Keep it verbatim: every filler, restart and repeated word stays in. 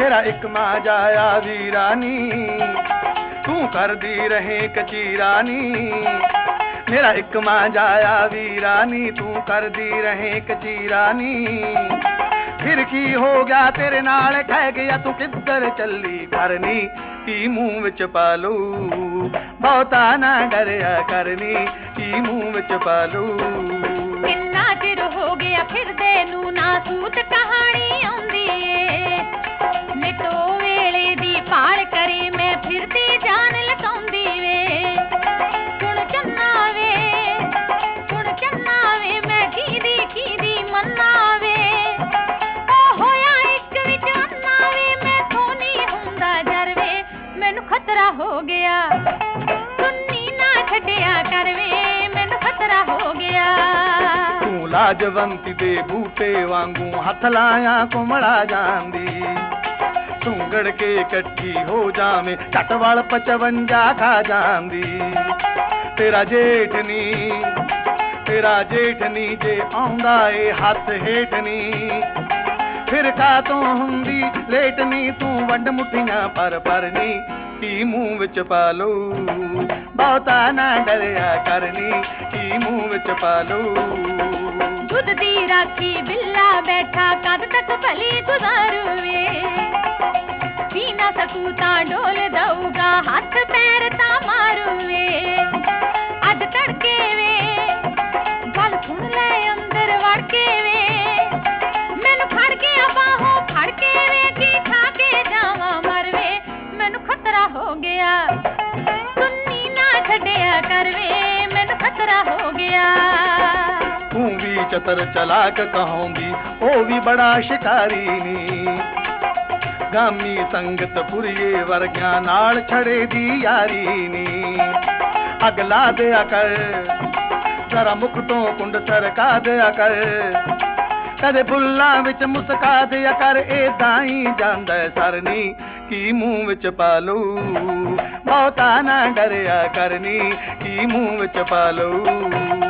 मेरा एक मां जाया वीरानी तू कर दी रहे कचीरानी मेरा एक मां जाया वीरानी तू कर दी रहे कचीरानी फिर की हो गया तेरे नाल कह गया तू किधर चली करनी की मुंह विच पालू बहुता ना डरिया करनी की मुंह विच पालू किन्ना चिर हो गया फिरदे नू ना सूत कहानी आउंदी ए नितो वेले दी पाल करी मैं फिरदी जान लकाउंदी वे सुन चन्ना वे सुन चन्ना वे मैं कीदी कीदी मन्ना वे ओ होया इक विच अन्ना वे मैं थोनी हुंदा जरवे मैनू खतरा हो गया सुन्नी ना छड्डिया कर वे मैनू खतरा हो गया तू लाजवंती दे बूटे वांगू हथ लाया कुमड़ा जांदी सुंगड़ के कट्ठी हो जावे झट वाल पचवंजा खा जांदी तेरा जेठ नी तेरा जेठ नी जे आउंदा ए हथ हेठ नी फिर का तो हुंदी लेट नी तू वंड मुठियां पर पर नी की मुंह विच पालो बहुता ना डरिया करनी की मुंह विच पालो दुध दी राखी बिल्ला बैठा कद तक भली गुजारूवे पी ना सकू ता डोल दऊगा हाथ पैर ता मारूवे अज तड़के वे गल सुन ले अंदर वड़ के वे मैनू फड़ के बाहों फड़ के वे की खा के जावा मरवे मैनू खतरा हो गया सुन्नी ना छड्डिया करवे मैनू खतरा हो गया तू भी चतर चलाक कहोंदी ओ भी बड़ा शिकारी नी गामी संगत पुरिए वर्गिया नाल छड़े दी यारी नी अगला दिया कर जरा मुख तो कुंड सरका दिया कर कदे फुल्लां विच मुस्का दिया कर एदां ही जांदा सरनी की मुंह विच पालो बहुता ना डरिया करनी की मुंह विच पालो।